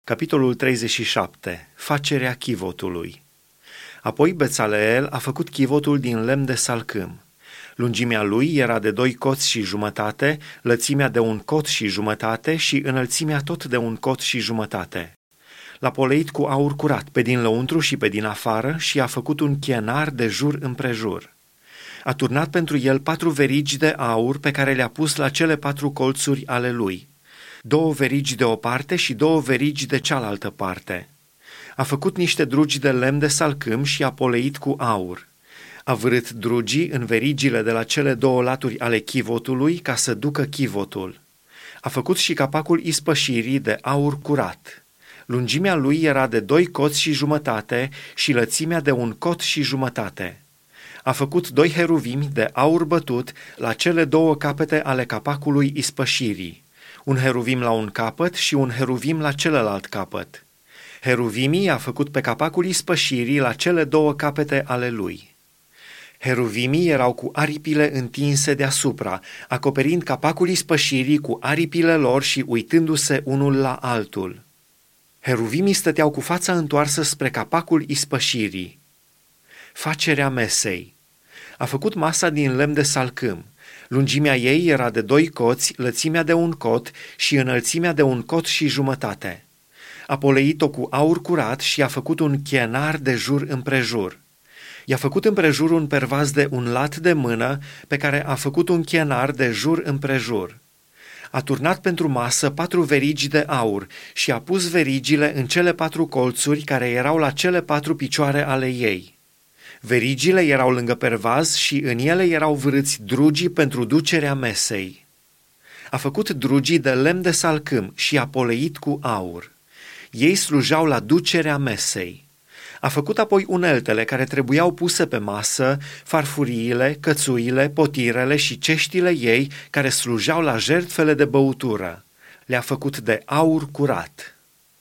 Capitolul 37. Facerea chivotului. Apoi Bețaleel a făcut chivotul din lemn de salcâm. Lungimea lui era de 2 coți și jumătate, lățimea de 1 cot și jumătate și înălțimea tot de 1 cot și jumătate. L-a poleit cu aur curat pe din lăuntru și pe din afară și a făcut un chenar de jur împrejur. A turnat pentru el 4 verigi de aur pe care le-a pus la cele 4 colțuri ale lui. 2 verigi de o parte și 2 verigi de cealaltă parte. A făcut niște drugi de lemn de salcâm și a poleit cu aur. A vârât drugii în verigile de la cele 2 laturi ale chivotului ca să ducă chivotul. A făcut și capacul ispășirii de aur curat. Lungimea lui era de 2 coți și jumătate și lățimea de 1 cot și jumătate. A făcut 2 heruvimi de aur bătut la cele 2 capete ale capacului ispășirii. Un heruvim la un capăt și un heruvim la celălalt capăt. Heruvimii a făcut pe capacul ispășirii la cele 2 capete ale lui. Heruvimii erau cu aripile întinse deasupra, acoperind capacul ispășirii cu aripile lor și uitându-se unul la altul. Heruvimii stăteau cu fața întoarsă spre capacul ispășirii. Facerea mesei. A făcut masa din lemn de salcâm. Lungimea ei era de 2 coți, lățimea de 1 cot și înălțimea de 1 cot și jumătate. A poleit-o cu aur curat și a făcut un chenar de jur împrejur. I-a făcut împrejur un pervaz de 1 lat de mână, pe care a făcut un chenar de jur împrejur. A turnat pentru masă 4 verigi de aur și a pus verigile în cele 4 colțuri care erau la cele 4 picioare ale ei. Verigile erau lângă pervaz și în ele erau vârâți drugii pentru ducerea mesei. A făcut drugii de lemn de salcâm și a poleit cu aur. Ei slujeau la ducerea mesei. A făcut apoi uneltele care trebuiau puse pe masă, farfuriile, cățuile, potirele și ceștile ei care slujeau la jertfele de băutură. Le-a făcut de aur curat.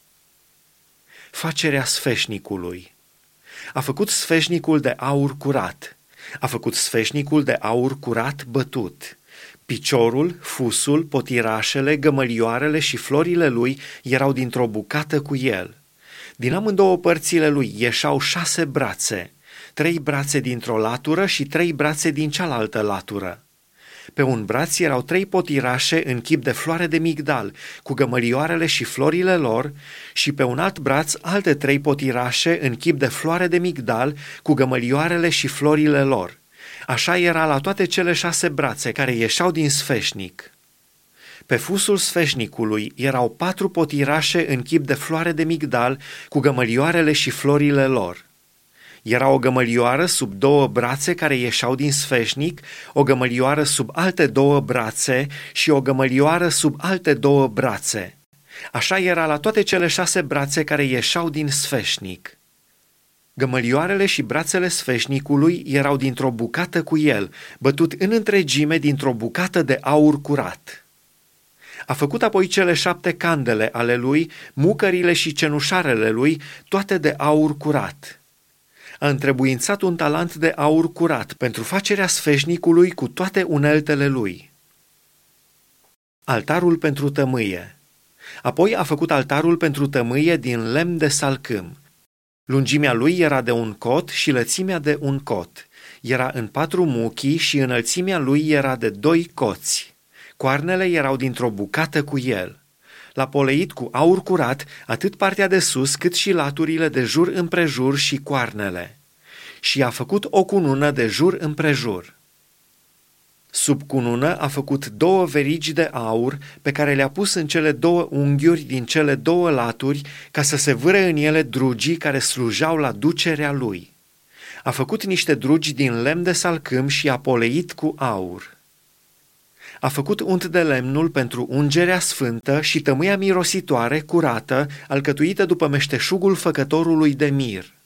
Facerea sfeșnicului. A făcut sfeșnicul de aur curat. A făcut sfeșnicul de aur curat bătut. Piciorul, fusul, potirașele, gămălioarele și florile lui erau dintr-o bucată cu el. Din amândouă părțile lui ieșau 6 brațe, 3 brațe dintr-o latură și 3 brațe din cealaltă latură. Pe un braț erau 3 potirașe în chip de floare de migdal, cu gămălioarele și florile lor, și pe un alt braț alte 3 potirașe în chip de floare de migdal, cu gămălioarele și florile lor. Așa era la toate cele 6 brațe care ieșeau din sfeșnic. Pe fusul sfeșnicului erau 4 potirașe în chip de floare de migdal, cu gămălioarele și florile lor. Era o gămălioară sub 2 brațe care ieșeau din sfeșnic, o gămălioară sub alte 2 brațe și o gămălioară sub alte 2 brațe. Așa era la toate cele 6 brațe care ieșeau din sfeșnic. Gămălioarele și brațele sfeșnicului erau dintr-o bucată cu el, bătut în întregime dintr-o bucată de aur curat. A făcut apoi cele 7 candele ale lui, mucările și cenușarele lui, toate de aur curat. A întrebuințat 1 talent de aur curat pentru facerea sfeșnicului cu toate uneltele lui. Altarul pentru tămâie. Apoi a făcut altarul pentru tămâie din lemn de salcâm. Lungimea lui era de 1 cot și lățimea de 1 cot. Era în 4 muchii și înălțimea lui era de 2 coți. Coarnele erau dintr-o bucată cu el. L-a poleit cu aur curat atât partea de sus cât și laturile de jur împrejur și coarnele. Și a făcut o cunună de jur împrejur. Sub cunună a făcut 2 verigi de aur pe care le-a pus în cele 2 unghiuri din cele 2 laturi ca să se vâre în ele drugii care slujeau la ducerea lui. A făcut niște drugi din lemn de salcâm și a poleit cu aur. A făcut unt de lemnul pentru ungerea sfântă și tămâia mirositoare, curată, alcătuită după meșteșugul făcătorului de mir.